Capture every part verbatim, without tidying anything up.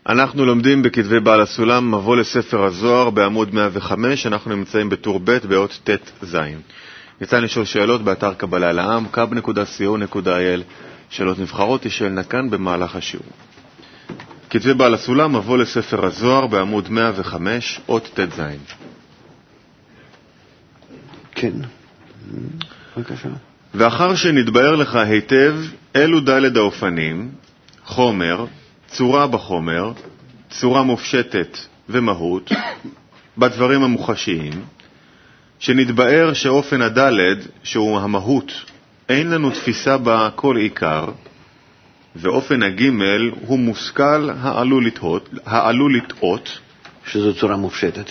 אנחנו לומדים בכתבי בעל הסולם, מבוא לספר הזוהר בעמוד מאה וחמש, אנחנו נמצאים בטור ב' באות ת' ז'. ניתן לשאול שאלות באתר קבלה לעם, קאב נקודה סי או נקודה איי אל, שאלות נבחרות תשאלנה כאן במהלך השיעור. כתבי בעל הסולם, מבוא לספר הזוהר בעמוד מאה וחמש, אות ת' ז'. כן, בבקשה. ואחר שנתבהר לך היטב אלו ד' האופנים, חומר, צורה בחומר, צורה מופשטת ומהות, בדברים המוחשיים, שנתבהר שאופן הדלת, שהוא המהות, אין לנו תפיסה בה כל עיקר, ואופן הגימל הוא מושכל העלול לטעות, העלול לטעות, שזו צורה מופשטת.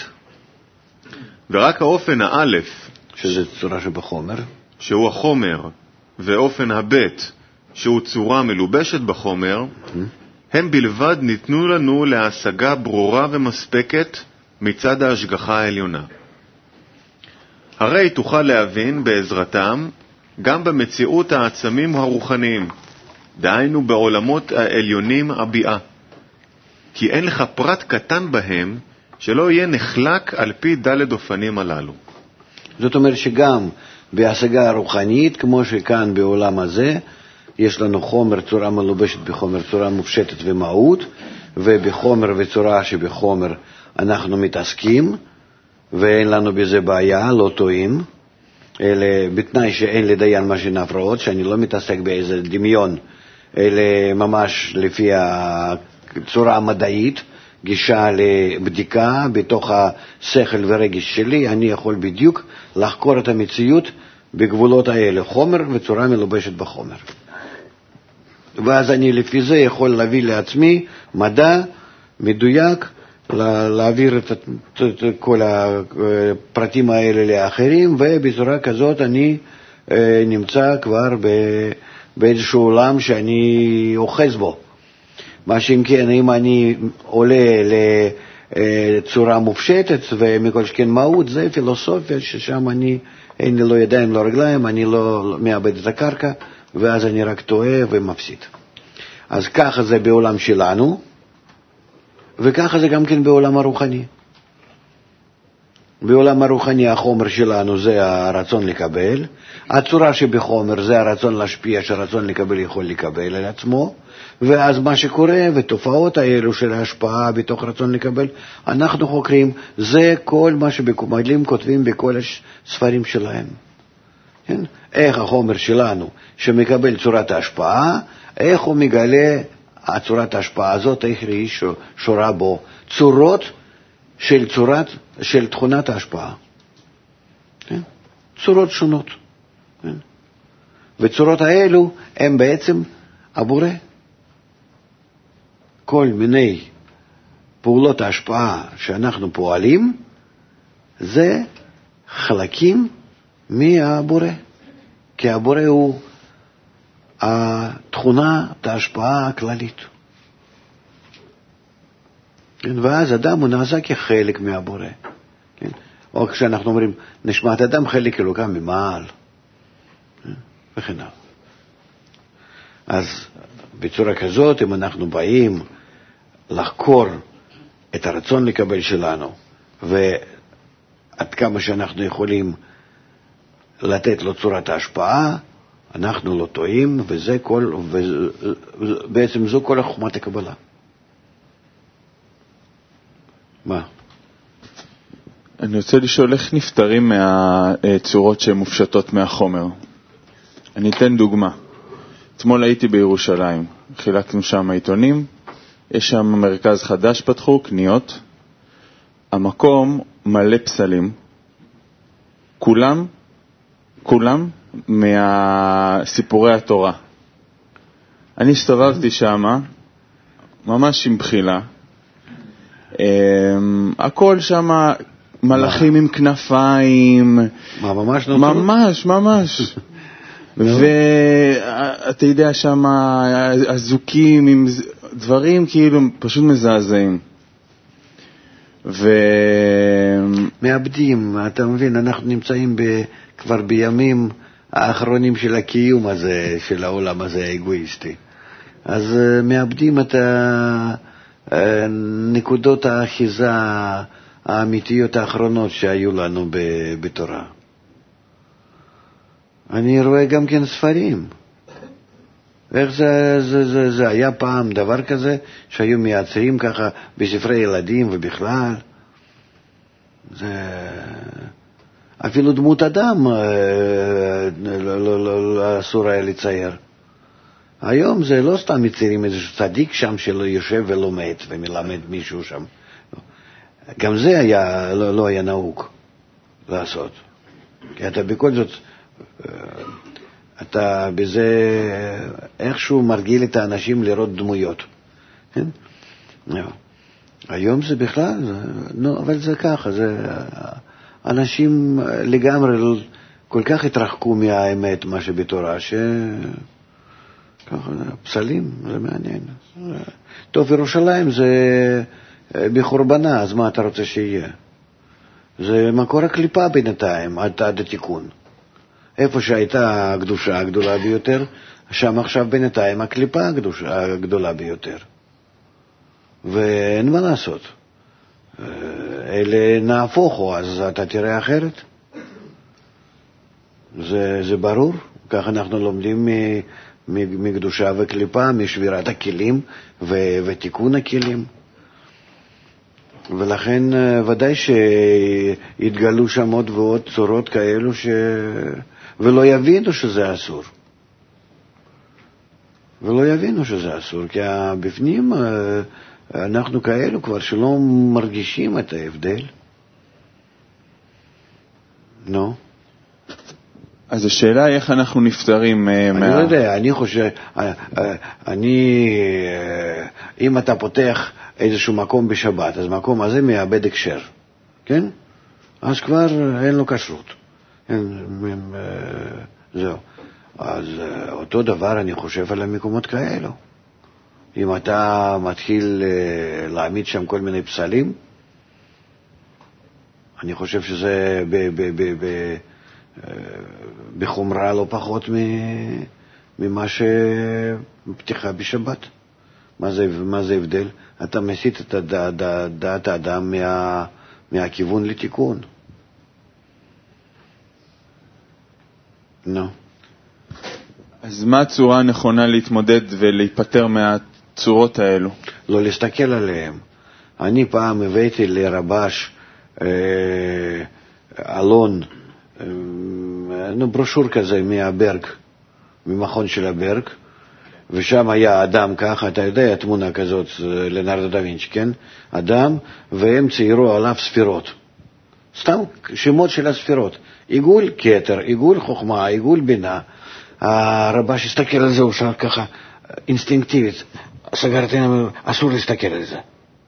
ורק האופן האלף, שזו צורה שבחומר, שהוא החומר, ואופן הבית, שהוא צורה מלובשת בחומר, mm-hmm. הם בלבד ניתנו לנו להשגה ברורה ומספקת מצד ההשגחה העליונה. הרי תוכל להבין בעזרתם גם במציאות העצמים הרוחניים, דהיינו בעולמות העליונים הביאה, כי אין לך פרט קטן בהם שלא יהיה נחלק על פי ד' אופנים הללו. זאת אומרת שגם בהשגה הרוחנית, כמו שכאן בעולם הזה, יש לנו חומר, צורה מלובשת בחומר, צורה מופשטת ומהות, ובחומר וצורה שבחומר אנחנו מתעסקים, ואין לנו בזה בעיה, לא טועים, אלא בתנאי שאין לדיין משין הפרעות, שאני לא מתעסק באיזה דמיון, אלא ממש לפי הצורה המדעית, גישה לבדיקה בתוך השכל ורגש שלי, אני יכול בדיוק לחקור את המציאות בגבולות האלה, חומר וצורה מלובשת בחומר. ואז אני לפי זה יכול להביא לעצמי מדע מדויק, להעביר את, את כל הפרטים האלה לאחרים, ובצורה כזאת אני נמצא כבר באיזשהו עולם שאני אוחז בו. מה שאם כן, אם אני עולה לצורה מופשטת ומכל שכן מהות, זה פילוסופיה ששם אני, אין לי לא ידיים, לא רגליים, אני לא מאבד את הקרקע, ואז אני רק טועה ומפסיד. אז ככה זה בעולם שלנו, וככה זה גם כן בעולם הרוחני. בעולם הרוחני החומר שלנו זה הרצון לקבל, הצורה שבחומר זה הרצון להשפיע, שהרצון לקבל יכול לקבל על עצמו, ואז מה שקורה ותופעות האלו של ההשפעה בתוך רצון לקבל, אנחנו חוקרים, זה כל מה שבקומדלים כותבים בכל הספרים שלהם. כן? איך החומר שלנו שמקבל צורת ההשפעה, איך הוא מגלה הצורת ההשפעה הזאת, איך היא שורה בו צורות של צורת, של תכונת ההשפעה. כן? צורות שונות. כן? וצורות האלו הם בעצם הבורא. כל מיני פעולות ההשפעה שאנחנו פועלים, זה חלקים מהבורא. כי הבורא הוא התכונה, ההשפעה הכללית. ואז אדם הוא נעשה כחלק מהבורא. כן? או כשאנחנו אומרים, נשמת אדם חלק אלוקה ממעל. וכן הלאה. אז בצורה כזאת, אם אנחנו באים לחקור את הרצון לקבל שלנו, ועד כמה שאנחנו יכולים לתת לו צורת ההשפעה, אנחנו לא טועים, וזה כל, ובעצם זו כל החוכמת הקבלה. מה? אני רוצה לשאול איך נפטרים מהצורות שהן מופשטות מהחומר. אני אתן דוגמה. אתמול הייתי בירושלים, חילקנו שם העיתונים, יש שם מרכז חדש פתחו, קניות. המקום מלא פסלים, כולם, כולם מהסיפורי התורה. אני הסתובבתי שם, ממש עם בחילה, הכל שם מלאכים עם כנפיים, מה, ממש נותן? ממש, ממש. ואתה יודע שם הזוקים עם דברים כאילו פשוט מזעזעים. ו... מאבדים, אתה מבין, אנחנו נמצאים ב... כבר בימים האחרונים של הקיום הזה, של העולם הזה האגואיסטי. אז מאבדים את נקודות האחיזה האמיתיות האחרונות שהיו לנו בתורה. אני רואה גם כן ספרים. איך זה, זה, זה, זה היה פעם דבר כזה שהיו מייצרים ככה בספרי ילדים ובכלל. זה... אפילו דמות אדם לא, לא, לא, לא אסור היה לצייר. היום זה לא סתם מציירים איזשהו צדיק שם שלא יושב ולומד ומלמד מישהו שם. גם זה היה, לא, לא היה נהוג לעשות. כי אתה בכל זאת, אתה בזה איכשהו מרגיל את האנשים לראות דמויות. כן? היום זה בכלל, לא, אבל זה ככה, זה... אנשים לגמרי כל כך התרחקו מהאמת, מה שבתורה, ש... ככה, פסלים, זה מעניין. טוב, ירושלים זה בחורבנה, אז מה אתה רוצה שיהיה? זה מקור הקליפה בינתיים, עד, עד התיקון. איפה שהייתה הקדושה הגדולה ביותר, שם עכשיו בינתיים הקליפה הקדושה הגדולה ביותר. ואין מה לעשות. אלה נהפוכו, אז אתה תראה אחרת. זה, זה ברור. כך אנחנו לומדים מקדושה וקליפה, משבירת הכלים ו- ותיקון הכלים. ולכן ודאי שהתגלו שם עוד ועוד צורות כאלו ש... ולא יבינו שזה אסור. ולא יבינו שזה אסור, כי בפנים אנחנו כאלו כבר שלא מרגישים את ההבדל. נו. אז השאלה היא איך אנחנו נפטרים מה... אני לא יודע, אני חושב, אני, אם אתה פותח איזשהו מקום בשבת, אז מקום הזה מאבד הקשר, כן? אז כבר אין לו כשרות. זהו. אז אותו דבר אני חושב על המקומות כאלו. אם אתה מתחיל להעמיד שם כל מיני פסלים, אני חושב שזה ב, ב, ב, ב, בחומרה לא פחות ממה שפתיחה בשבת. מה זה, מה זה הבדל? אתה מסית את דעת האדם מה, מהכיוון לתיקון. נו. אז מה הצורה הנכונה להתמודד ולהיפטר מהצורות האלו? לא להסתכל עליהם. אני פעם הבאתי לרבש אה, אלון, אה, ברושור כזה מהברג, ממכון של הברג, ושם היה אדם ככה, אתה יודע, תמונה כזאת, לנרדו דה וינצ'י, כן? אדם, והם ציירו עליו ספירות. סתם שמות של הספירות. עיגול כתר, עיגול חוכמה, עיגול בינה. הרבש הסתכל על זה, הוא שאל ככה, אינסטינקטיבית, סגרתי, אסור להסתכל על זה.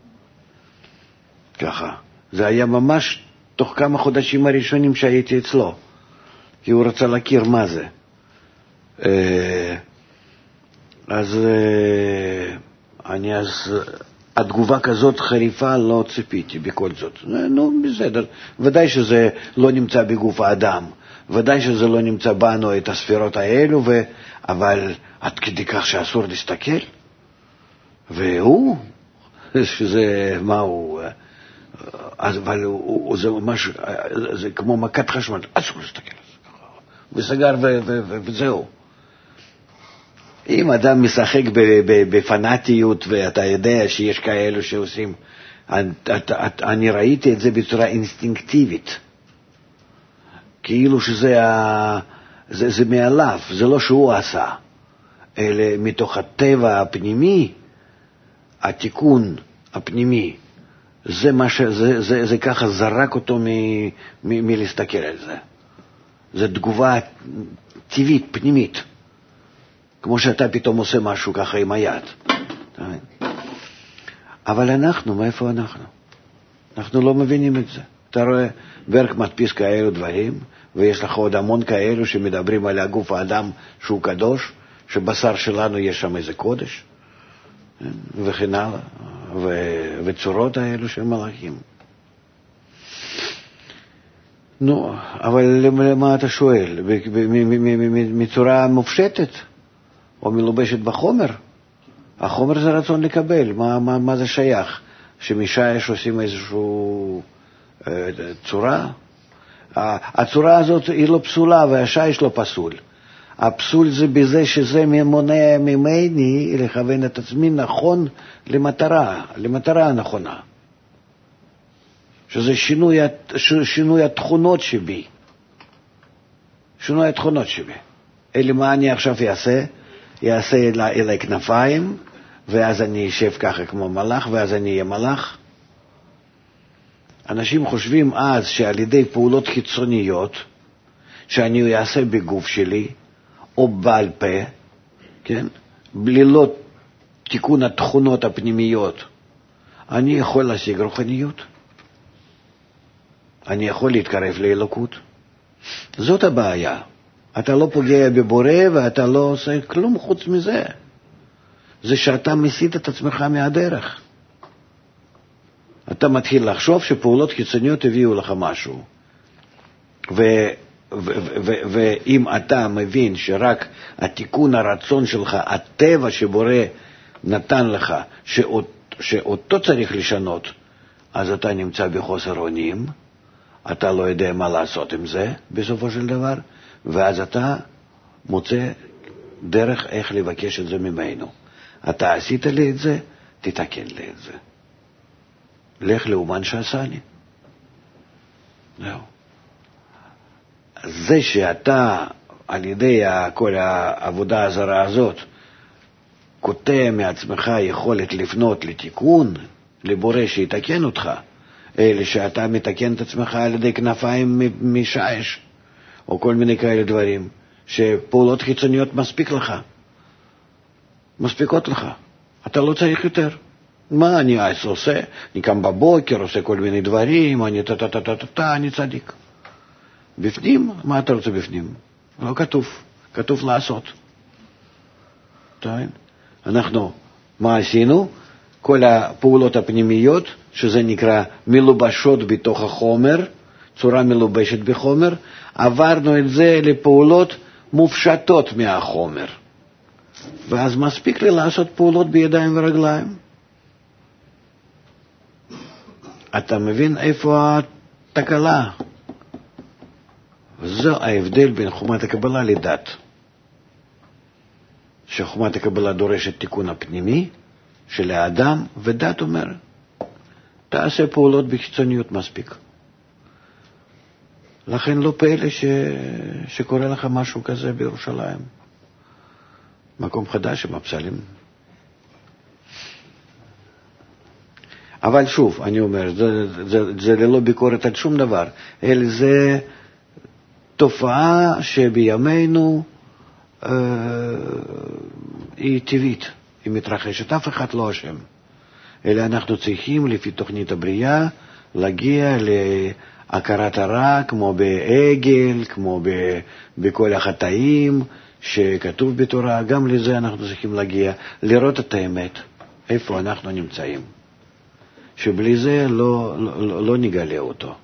ככה. זה היה ממש תוך כמה חודשים הראשונים שהייתי אצלו, כי הוא רצה להכיר מה זה. אז אני אז, התגובה כזאת חריפה לא ציפיתי בכל זאת. נו, בסדר. ודאי שזה לא נמצא בגוף האדם. ודאי שזה לא נמצא בנו את הספירות האלו, ו... אבל עד כדי כך שאסור להסתכל. והוא, שזה, מה הוא, אבל הוא, זה ממש, זה כמו מכת חשמל, אסור להסתכל על זה. וסגר ו... ו... ו... וזהו. אם אדם משחק בפנאטיות, ואתה יודע שיש כאלו שעושים, אני ראיתי את זה בצורה אינסטינקטיבית, כאילו שזה זה, זה מעליו, זה לא שהוא עשה, אלא מתוך הטבע הפנימי, התיקון הפנימי, זה, מה ש, זה, זה, זה ככה זרק אותו מ, מ, מלהסתכל על זה. זה תגובה טבעית, פנימית. כמו שאתה פתאום עושה משהו ככה עם היד. אבל אנחנו, מאיפה אנחנו? אנחנו לא מבינים את זה. אתה רואה, ברק מדפיס כאלו דברים, ויש לך עוד המון כאלו שמדברים על הגוף האדם שהוא קדוש, שבשר שלנו יש שם איזה קודש, וכן הלאה, ו- וצורות האלו של מלאכים. נו, אבל למה אתה שואל? מצורה מופשטת? או מלובשת בחומר? החומר זה רצון לקבל, מה, מה, מה זה שייך? שמשייש עושים איזושהי אה, צורה? הצורה הזאת היא לא פסולה והשייש לא פסול. הפסול זה בזה שזה מונע ממני לכוון את עצמי נכון למטרה, למטרה הנכונה. שזה שינוי, שינוי התכונות שבי. שינוי התכונות שבי. אלה מה אני עכשיו אעשה? אעשה אלי כנפיים, ואז אני אשב ככה כמו מלאך, ואז אני אהיה מלאך. אנשים חושבים אז שעל ידי פעולות חיצוניות, שאני אעשה בגוף שלי, או בעל פה, כן? ללא תיקון התכונות הפנימיות, אני יכול להשיג רוחניות. אני יכול להתקרב לאלוקות. זאת הבעיה. אתה לא פוגע בבורא ואתה לא עושה כלום חוץ מזה. זה שאתה מסית את עצמך מהדרך. אתה מתחיל לחשוב שפעולות חיצוניות הביאו לך משהו. ו... ואם אתה מבין שרק התיקון הרצון שלך, הטבע שבורא נתן לך, שאות, שאותו צריך לשנות, אז אתה נמצא בחוסר אונים, אתה לא יודע מה לעשות עם זה בסופו של דבר, ואז אתה מוצא דרך איך לבקש את זה ממנו. אתה עשית לי את זה, תתקן לי את זה. לך לאומן שעשני. זהו. זה שאתה על ידי כל העבודה הזרה הזאת קוטע מעצמך יכולת לפנות לתיקון, לבורא שיתקן אותך, אלא שאתה מתקן את עצמך על ידי כנפיים משייש, או כל מיני כאלה דברים, שפעולות חיצוניות מספיק לך, מספיקות לך, אתה לא צריך יותר. מה אני עושה? אני קם בבוקר, עושה כל מיני דברים, אני טה-טה-טה-טה, אני צדיק. בפנים, מה אתה רוצה בפנים? לא כתוב, כתוב לעשות. אנחנו, מה עשינו? כל הפעולות הפנימיות, שזה נקרא מלובשות בתוך החומר, צורה מלובשת בחומר, עברנו את זה לפעולות מופשטות מהחומר. ואז מספיק לי לעשות פעולות בידיים ורגליים. אתה מבין איפה התקלה? וזה ההבדל בין חוכמת הקבלה לדת. שחוכמת הקבלה דורשת תיקון הפנימי של האדם, ודת אומר, תעשה פעולות בחיצוניות מספיק. לכן לא פלא ש... שקורה לך משהו כזה בירושלים. מקום חדש עם הפסלים. אבל שוב, אני אומר, זה, זה, זה ללא ביקורת על שום דבר, אלא זה תופעה שבימינו אה, היא טבעית, היא מתרחשת, אף אחד לא אשם. אלא אנחנו צריכים, לפי תוכנית הבריאה, להגיע להכרת הרע, כמו בעגל, כמו ב, בכל החטאים שכתוב בתורה, גם לזה אנחנו צריכים להגיע, לראות את האמת, איפה אנחנו נמצאים. שבלי זה לא, לא, לא נגלה אותו.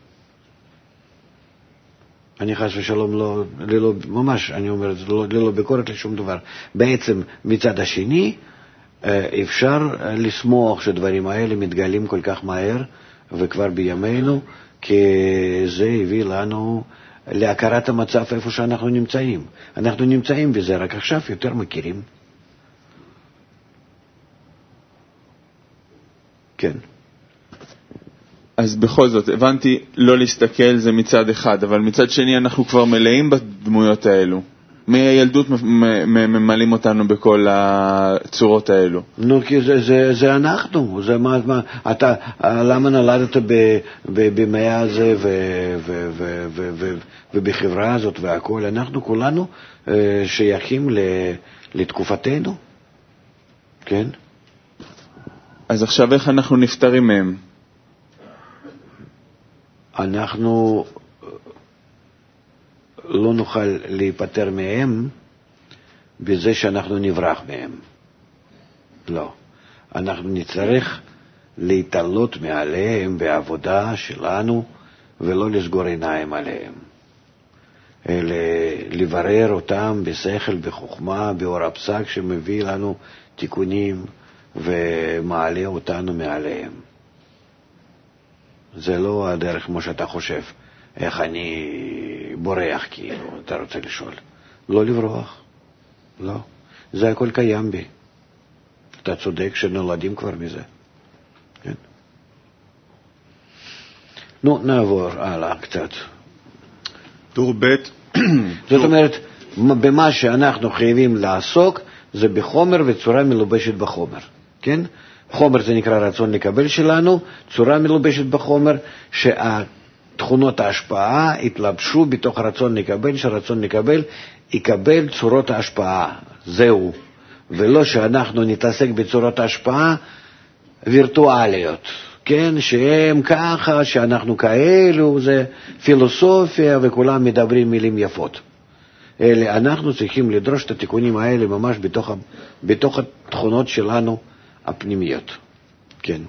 אני חס ושלום לא, ללא, ממש, אני אומר, לא, ללא ביקורת לשום דבר. בעצם מצד השני, אפשר לשמוח שדברים האלה מתגלים כל כך מהר, וכבר בימינו, כי זה הביא לנו להכרת המצב איפה שאנחנו נמצאים. אנחנו נמצאים בזה, רק עכשיו יותר מכירים. כן. אז בכל זאת, הבנתי לא להסתכל זה מצד אחד, אבל מצד שני אנחנו כבר מלאים בדמויות האלו. מהילדות ממלאים אותנו בכל הצורות האלו. נו, כי זה, זה, זה אנחנו. זה מה, מה, אתה, למה נולדת ב, ב, במאה הזה ו, ו, ו, ו, ו, ובחברה הזאת והכל? אנחנו כולנו שייכים לתקופתנו. כן? אז עכשיו איך אנחנו נפטרים מהם? אנחנו לא נוכל להיפטר מהם בזה שאנחנו נברח מהם. לא. אנחנו נצטרך להתעלות מעליהם בעבודה שלנו ולא לסגור עיניים עליהם. אלא לברר אותם בשכל, בחוכמה, באור הפסק שמביא לנו תיקונים ומעלה אותנו מעליהם. זה לא הדרך כמו שאתה חושב, איך אני בורח כאילו, אתה רוצה לשאול. לא לברוח, לא. זה הכל קיים בי. אתה צודק שנולדים כבר מזה. כן? נו, נעבור הלאה קצת. טור ב' זאת אומרת, במה שאנחנו חייבים לעסוק, זה בחומר וצורה מלובשת בחומר. כן? חומר זה נקרא רצון לקבל שלנו, צורה מלובשת בחומר, שהתכונות ההשפעה התלבשו בתוך הרצון לקבל, שהרצון לקבל יקבל צורות ההשפעה. זהו. ולא שאנחנו נתעסק בצורות ההשפעה וירטואליות. כן, שהם ככה, שאנחנו כאלו, זה פילוסופיה וכולם מדברים מילים יפות. אלה, אנחנו צריכים לדרוש את התיקונים האלה ממש בתוך, בתוך התכונות שלנו הפנימיות. כן.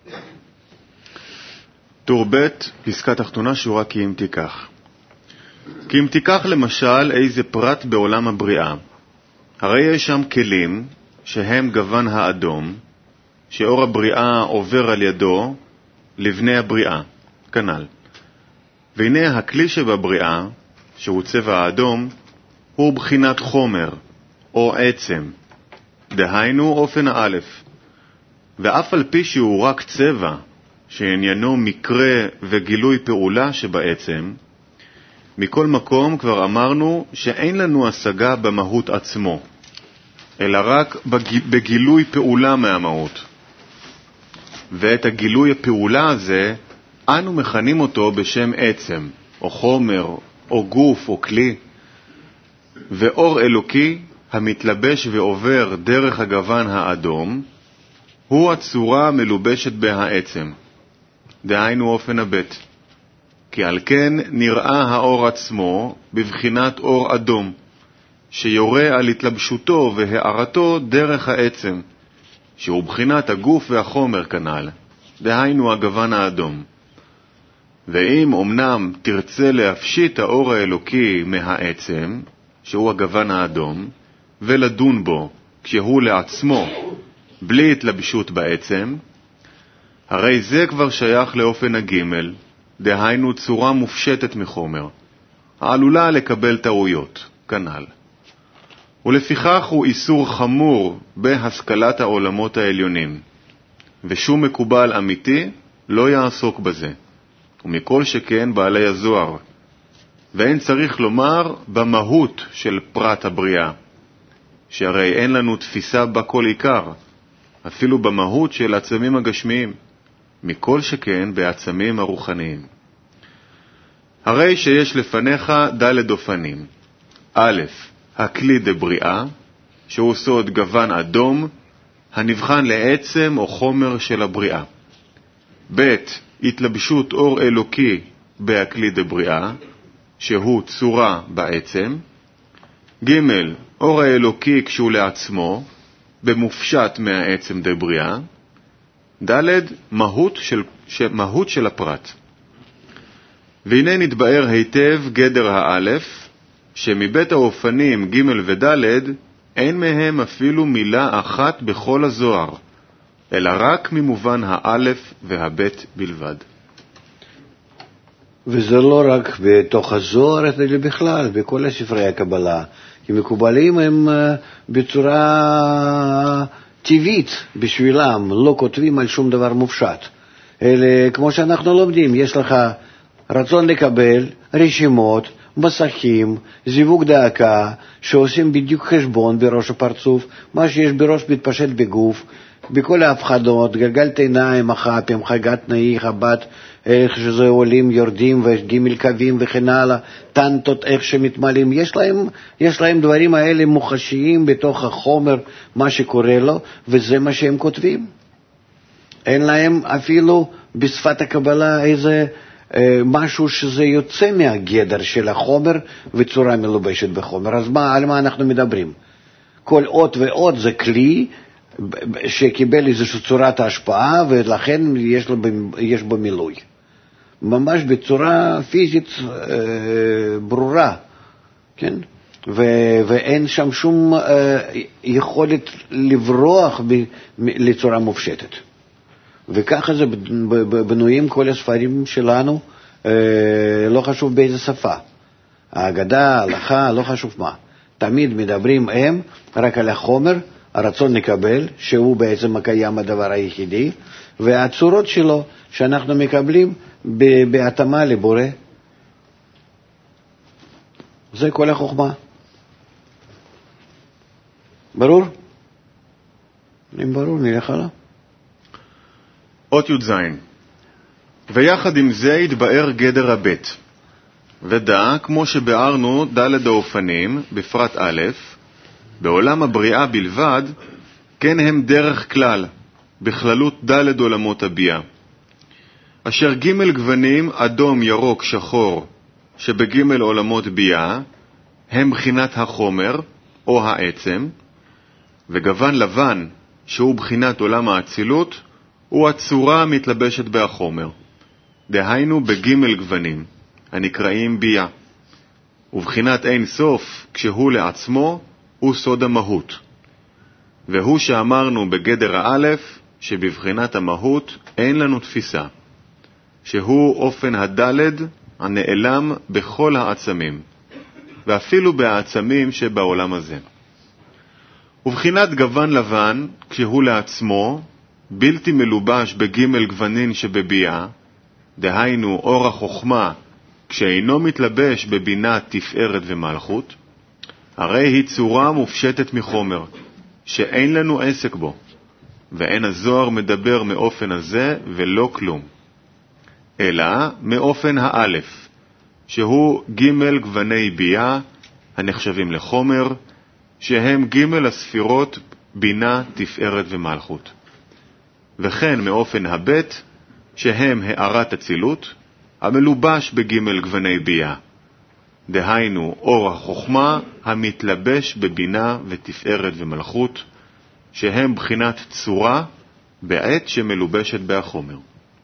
טור ב' פסקה תחתונה שורה כי אם תיקח. כי אם תיקח למשל איזה פרט בעולם הבריאה, הרי יש שם כלים שהם גוון האדום, שאור הבריאה עובר על ידו לבני הבריאה, כנ"ל. והנה הכלי שבבריאה, שהוא צבע האדום, הוא בחינת חומר או עצם, דהיינו אופן האלף. ואף על פי שהוא רק צבע, שעניינו מקרה וגילוי פעולה שבעצם, מכל מקום כבר אמרנו שאין לנו השגה במהות עצמו, אלא רק בגילוי פעולה מהמהות. ואת הגילוי הפעולה הזה, אנו מכנים אותו בשם עצם, או חומר, או גוף, או כלי. ואור אלוקי, המתלבש ועובר דרך הגוון האדום, הוא הצורה המלובשת בהעצם, דהיינו אופן הבית. כי על כן נראה האור עצמו בבחינת אור אדום, שיורה על התלבשותו והארתו דרך העצם, שהוא בחינת הגוף והחומר כנ"ל, דהיינו הגוון האדום. ואם אמנם תרצה להפשיט האור האלוקי מהעצם, שהוא הגוון האדום, ולדון בו כשהוא לעצמו, בלי התלבשות בעצם, הרי זה כבר שייך לאופן הגימל, דהיינו צורה מופשטת מחומר, העלולה לקבל טעויות, כנ"ל. ולפיכך הוא איסור חמור בהשכלת העולמות העליונים, ושום מקובל אמיתי לא יעסוק בזה, ומכל שכן בעלי הזוהר. ואין צריך לומר במהות של פרט הבריאה, שהרי אין לנו תפיסה בכל עיקר, אפילו במהות של עצמים הגשמיים, מכל שכן בעצמים הרוחניים. הרי שיש לפניך ד' אופנים. א', הכלי דבריאה, שהוא סוד גוון אדום, הנבחן לעצם או חומר של הבריאה. ב', התלבשות אור אלוקי בהכלי דבריאה, שהוא צורה בעצם. ג', אור האלוקי כשהוא לעצמו, במופשט מהעצם דבריאה. ד', מהות של, מהות של הפרט. והנה נתבאר היטב גדר האלף, שמבית האופנים ג' וד' אין מהם אפילו מילה אחת בכל הזוהר, אלא רק ממובן האלף והבית בלבד. וזה לא רק בתוך הזוהר, אלא בכלל, בכל הספרי הקבלה. כי מקובלים הם בצורה טבעית בשבילם, לא כותבים על שום דבר מופשט. אלא כמו שאנחנו לומדים, יש לך רצון לקבל, רשימות, מסכים, זיווג דאקה, שעושים בדיוק חשבון בראש הפרצוף, מה שיש בראש מתפשט בגוף, בכל ההפחדות, גלגלת עיניים, החפים, חגת נאי, חבת, איך שזה עולים, יורדים, ויש גימל קווים וכן הלאה, טנטות, איך שמתמלאים, יש להם, יש להם דברים האלה מוחשיים בתוך החומר, מה שקורה לו, וזה מה שהם כותבים. אין להם אפילו בשפת הקבלה איזה משהו שזה יוצא מהגדר של החומר וצורה מלובשת בחומר. אז מה, על מה אנחנו מדברים? כל אות ואות זה כלי שקיבל איזושהי צורת ההשפעה, ולכן יש, לו, יש בו מילוי. ממש בצורה פיזית אה, ברורה. כן? ו- ואין שם שום אה, יכולת לברוח ב- לצורה מופשטת. וככה זה בנויים כל הספרים שלנו, אה, לא חשוב באיזה שפה. ההגדה, ההלכה, לא חשוב מה. תמיד מדברים הם רק על החומר, הרצון לקבל, שהוא בעצם הקיים הדבר היחידי, והצורות שלו שאנחנו מקבלים בהתאמה לבורא. זה כל החוכמה. ברור? אם ברור, נלך הלאה. אות י"ז. ויחד עם זה יתבאר גדר הבית. ודע, כמו שבארנו ד' האופנים, בפרט א', בעולם הבריאה בלבד, כן הם דרך כלל, בכללות ד' עולמות הביאה. אשר ג' גוונים, אדום, ירוק, שחור, שבג' עולמות ביאה, הם בחינת החומר, או העצם, וגוון לבן, שהוא בחינת עולם האצילות, הוא הצורה המתלבשת בהחומר. דהיינו בג' גוונים, הנקראים ביאה. ובחינת אין סוף, כשהוא לעצמו, הוא סוד המהות. והוא שאמרנו בגדר האלף, שבבחינת המהות אין לנו תפיסה, שהוא אופן הדלת הנעלם בכל העצמים, ואפילו בעצמים שבעולם הזה. ובחינת גוון לבן, כשהוא לעצמו, בלתי מלובש בג' גוונין שבביאה, דהיינו אור החוכמה, כשאינו מתלבש בבינה תפארת ומלכות, הרי היא צורה מופשטת מחומר, שאין לנו עסק בו, ואין הזוהר מדבר מאופן הזה ולא כלום, אלא מאופן האלף, שהוא ג' גווני ביאה, הנחשבים לחומר, שהם ג' הספירות בינה תפארת ומלכות. וכן מאופן הבית, שהם הארת אצילות, המלובש בג' גווני ביאה, דהיינו אור החוכמה המתלבש בבינה ותפארת ומלכות, שהם בחינת צורה בעת שמלובשת בהחומר.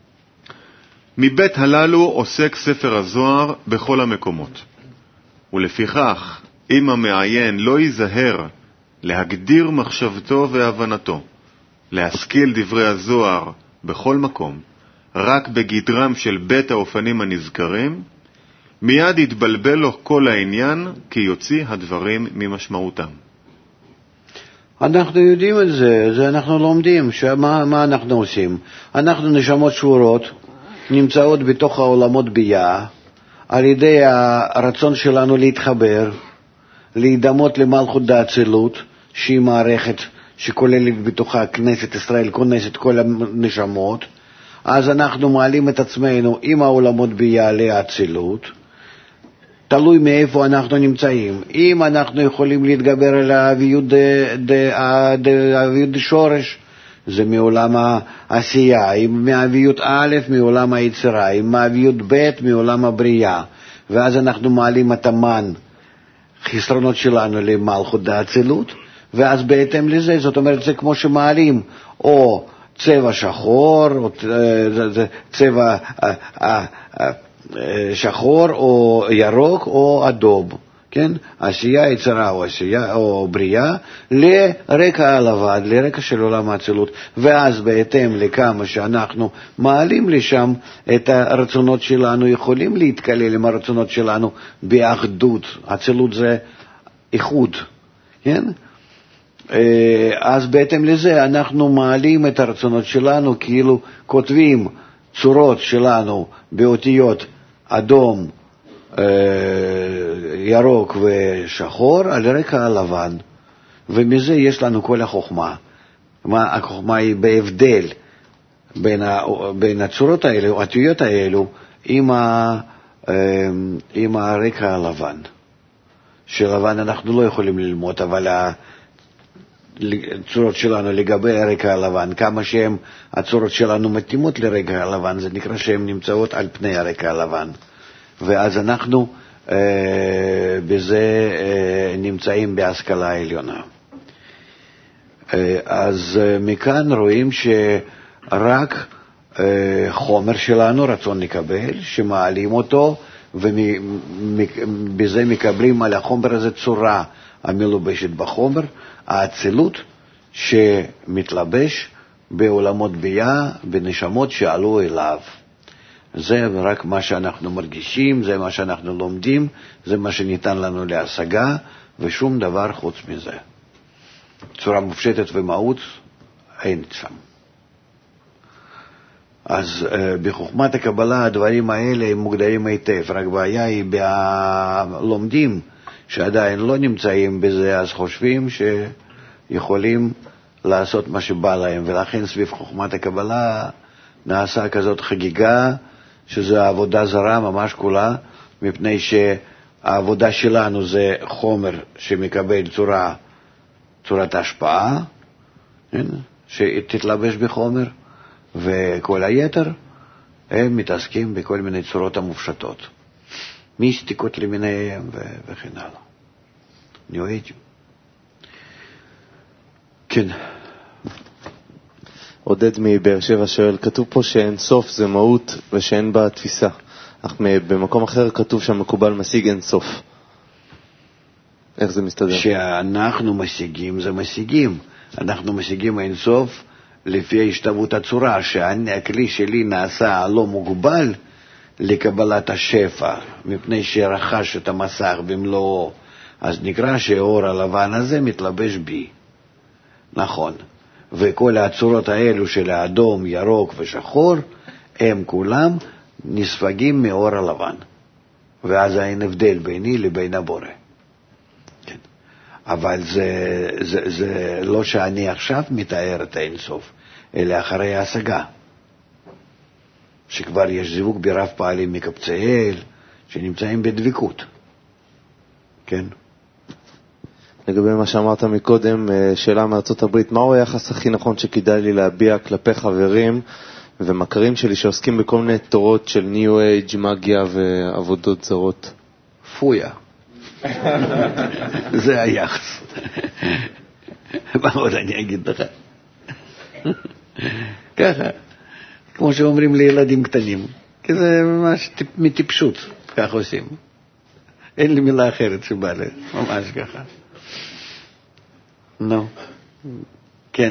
מבית הללו עוסק ספר הזוהר בכל המקומות, ולפיכך אם המעיין לא ייזהר להגדיר מחשבתו והבנתו, להשכיל דברי הזוהר בכל מקום, רק בגדרם של בית האופנים הנזכרים, מיד יתבלבל לו כל העניין, כי יוציא הדברים ממשמעותם. אנחנו יודעים את זה, זה אנחנו לומדים, שמה, מה אנחנו עושים? אנחנו נשמות שורות, נמצאות בתוך העולמות ביאה, על ידי הרצון שלנו להתחבר, להידמות למלכות דאצילות, שהיא מערכת שכוללת בתוכה כנסת ישראל, כונסת כל הנשמות, אז אנחנו מעלים את עצמנו עם העולמות ביאה לאצילות, תלוי מאיפה אנחנו נמצאים. אם אנחנו יכולים להתגבר על האביות שורש, זה מעולם העשייה, אם מאביות א', מעולם היצירה, אם מאביות ב', מעולם הבריאה, ואז אנחנו מעלים את המן, חסרונות שלנו למלכות דאצילות, ואז בהתאם לזה, זאת אומרת, זה כמו שמעלים או צבע שחור, או צבע שחור או ירוק או אדום, כן? עשייה, יצירה או עשייה או בריאה, לרקע הלבן, לרקע של עולם האצילות, ואז בהתאם לכמה שאנחנו מעלים לשם את הרצונות שלנו, יכולים להתקלל עם הרצונות שלנו באחדות. אצילות זה איחוד, כן? אז בהתאם לזה אנחנו מעלים את הרצונות שלנו, כאילו כותבים צורות שלנו באותיות אדום, ירוק ושחור על רקע הלבן, ומזה יש לנו כל החוכמה. מה החוכמה היא בהבדל בין, ה, בין הצורות האלה, האותיות האלו, עם, ה, עם הרקע הלבן. שלבן אנחנו לא יכולים ללמוד, אבל הצורות שלנו לגבי הרקע הלבן, כמה שהן הצורות שלנו מתאימות לרקע הלבן, זה נקרא שהן נמצאות על פני הרקע הלבן. ואז אנחנו אה, בזה אה, נמצאים בהשכלה העליונה. אה, אז אה, מכאן רואים שרק אה, חומר שלנו רצון לקבל, שמעלים אותו, ובזה מקבלים על החומר הזה צורה המלובשת בחומר, האצילות שמתלבש בעולמות בייה, בנשמות שעלו אליו. זה רק מה שאנחנו מרגישים, זה מה שאנחנו לומדים, זה מה שניתן לנו להשגה, ושום דבר חוץ מזה. צורה מופשטת ומהות אין שם. אז בחוכמת הקבלה הדברים האלה הם מוגדרים היטב, רק בעיה היא בלומדים שעדיין לא נמצאים בזה, אז חושבים שיכולים לעשות מה שבא להם, ולכן סביב חוכמת הקבלה נעשה כזאת חגיגה, שזו העבודה זרה ממש כולה, מפני שהעבודה שלנו זה חומר שמקבל צורה, צורת השפעה, שתתלבש בחומר, וכל היתר הם מתעסקים בכל מיני צורות המופשטות, מיסטיקות למיניהם וכן הלאה. ניואיג'. כן. עודד מבאר שבע שואל, כתוב פה שאין סוף זה מהות ושאין בה תפיסה, אך במקום אחר כתוב שהמקובל משיג אין סוף. איך זה מסתדר? שאנחנו משיגים זה משיגים. אנחנו משיגים אין סוף לפי השתוות הצורה, שהכלי שלי נעשה לא מוגבל לקבלת השפע, מפני שרכש את המסך במלואו, אז נקרא שהאור הלבן הזה מתלבש בי. נכון. וכל הצורות האלו של האדום, ירוק ושחור, הם כולם נספגים מאור הלבן. ואז אין הבדל ביני לבין הבורא. כן. אבל זה, זה, זה לא שאני עכשיו מתאר את האינסוף, אלא אחרי ההשגה. שכבר יש זיווג ברב פעלים מקבצי אל, שנמצאים בדבקות. כן. לגבי מה שאמרת מקודם, שאלה מארצות הברית, מהו היחס הכי נכון שכדאי לי להביע כלפי חברים ומכרים שלי שעוסקים בכל מיני תורות של ניו אייג', מגיה ועבודות זרות? פויה. זה היחס. מה עוד אני אגיד לך? ככה, כמו שאומרים לילדים קטנים, כי זה ממש מטיפשות, כך עושים. אין לי מילה אחרת שבא לי, ממש ככה. נו, כן.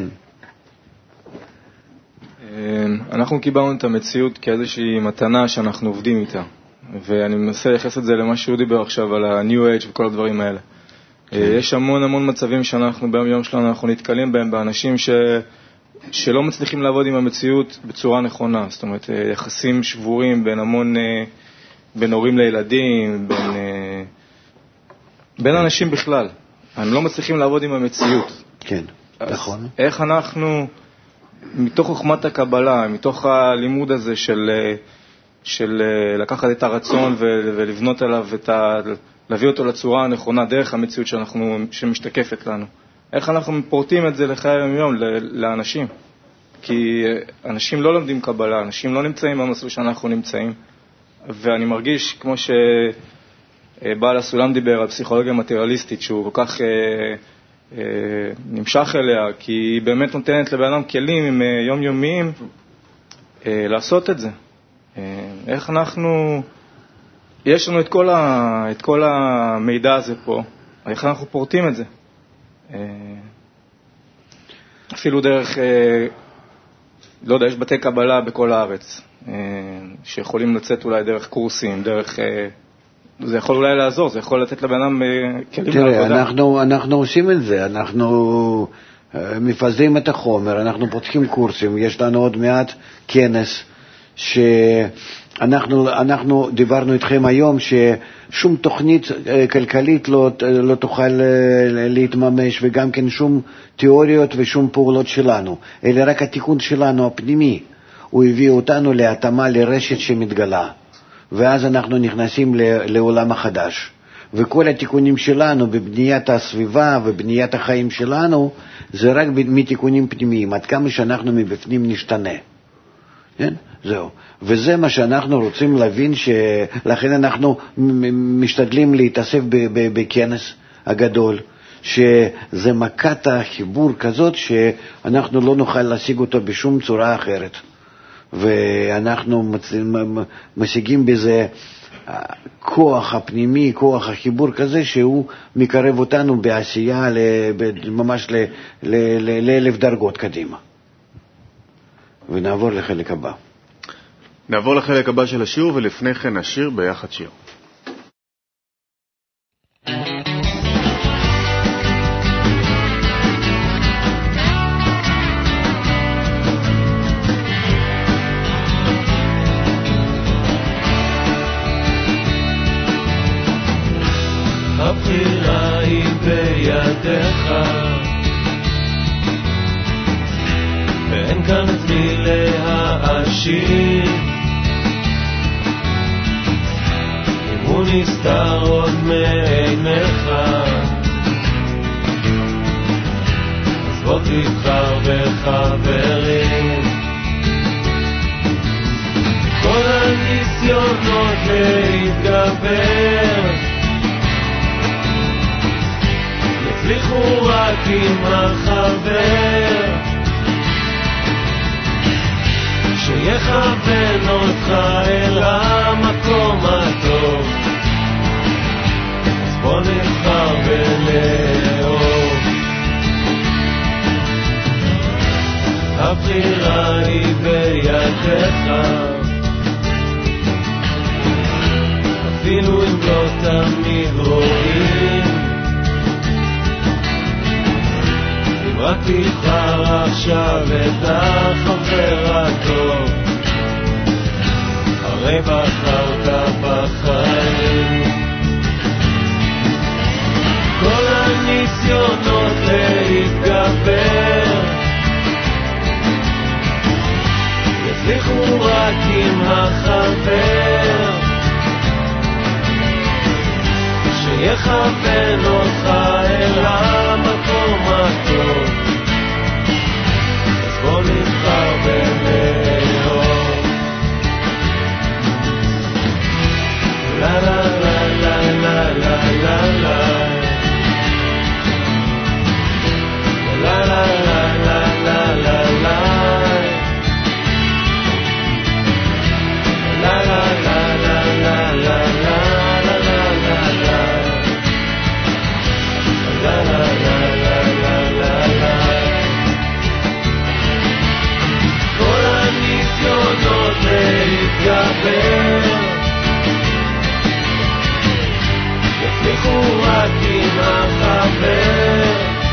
אנחנו קיבלנו את המציאות כאיזושהי מתנה שאנחנו עובדים איתה, ואני מנסה לייחס את זה למה שהוא דיבר עכשיו על ה-New Age וכל הדברים האלה. יש המון המון מצבים שאנחנו ביום יום שלנו אנחנו נתקלים בהם באנשים ש... שלא מצליחים לעבוד עם המציאות בצורה נכונה, זאת אומרת יחסים שבורים בין המון, בין הורים לילדים, בין, בין אנשים בכלל. הם לא מצליחים לעבוד עם המציאות. כן, נכון. איך אנחנו, מתוך חוכמת הקבלה, מתוך הלימוד הזה של, של לקחת את הרצון ולבנות עליו, את ה, להביא אותו לצורה הנכונה דרך המציאות שאנחנו, שמשתקפת לנו. איך אנחנו פורטים את זה לחיי היום-יום לאנשים? כי אנשים לא לומדים קבלה, אנשים לא נמצאים במסלול שאנחנו נמצאים, ואני מרגיש כמו שבעל הסולם דיבר על פסיכולוגיה מטריאליסטית, שהוא כל כך אה, אה, נמשך אליה, כי היא באמת נותנת לבן אדם כלים עם יומיומיים אה, לעשות את זה. אה, איך אנחנו, יש לנו את כל, ה, את כל המידע הזה פה, איך אנחנו פורטים את זה? אפילו דרך, לא יודע, יש בתי קבלה בכל הארץ שיכולים לצאת אולי דרך קורסים, דרך, זה יכול אולי לעזור, זה יכול לתת לבן אדם כלים לעבודה. תראה, אנחנו, אנחנו עושים את זה, אנחנו מפזרים את החומר, אנחנו פותחים קורסים, יש לנו עוד מעט כנס ש... אנחנו, אנחנו דיברנו איתכם היום ששום תוכנית כלכלית לא, לא תוכל להתממש, וגם כן שום תיאוריות ושום פעולות שלנו, אלא רק התיקון שלנו הפנימי. הוא הביא אותנו להתאמה לרשת שמתגלה, ואז אנחנו נכנסים לעולם החדש. וכל התיקונים שלנו בבניית הסביבה ובניית החיים שלנו, זה רק מתיקונים פנימיים, עד כמה שאנחנו מבפנים נשתנה. כן? זהו. וזה מה שאנחנו רוצים להבין, שלכן אנחנו משתדלים להתאסף בכנס הגדול, שזה מכת החיבור כזאת שאנחנו לא נוכל להשיג אותו בשום צורה אחרת. ואנחנו משיגים בזה כוח הפנימי, כוח החיבור כזה שהוא מקרב אותנו בעשייה ממש לאלף דרגות קדימה. ונעבור לחלק הבא. נעבור לחלק הבא של השיעור, ולפני כן נשיר ביחד שיר. הבחירה היא בידיך, ואין כאן את מי להאשים. אם הוא נסתר עוד מעיניך, אז בוא תבחר בחברים. כל הניסיונות להתגבר יצליחו רק עם החבר שיכוון אותך אל המקום הטוב. אז בוא נבחר ולאהוב. הבחירה היא בידיך, אפילו אם לא תמיד רואים. אם רק תבחר עכשיו את החבר הטוב, הרי בחרת בחיים. כל הניסיונות להתגבר יצליחו רק עם החבר שיכוון אותך אל המקום הטוב. אז בוא נבחר ולאהוב. לה לה לה לה לה לה לה לה לה לה לה לה לה לה לה לה לה להתגבר יצליחו רק עם החבר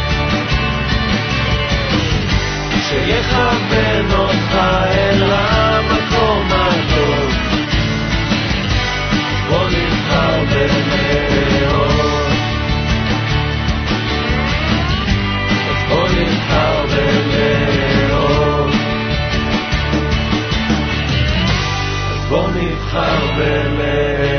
שיכוון אותך אל המקום הטוב. בוא נבחר ולאהוב. אז בוא נבחר ולאהוב. בוא נבחר ולאהוב.